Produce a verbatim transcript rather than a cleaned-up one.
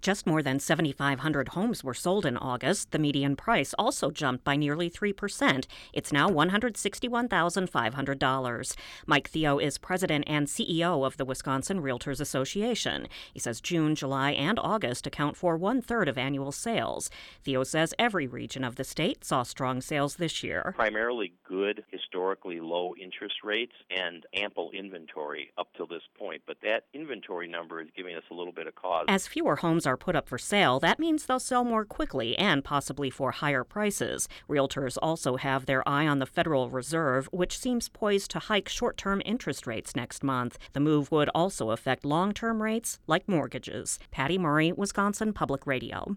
Just more than seven thousand five hundred homes were sold in August. The median price also jumped by nearly three percent. It's now one hundred sixty-one thousand five hundred dollars. Mike Theo is president and C E O of the Wisconsin Realtors Association. He says June, July, and August account for one-third of annual sales. Theo says every region of the state saw strong sales this year. Primarily good, historically low interest rates and ample inventory up till this point. But that inventory number is giving us a little bit of cause. As fewer homes are put up for sale, that means they'll sell more quickly and possibly for higher prices. Realtors also have their eye on the Federal Reserve, which seems poised to hike short-term interest rates next month. The move would also affect long-term rates like mortgages. Patty Murray, Wisconsin Public Radio.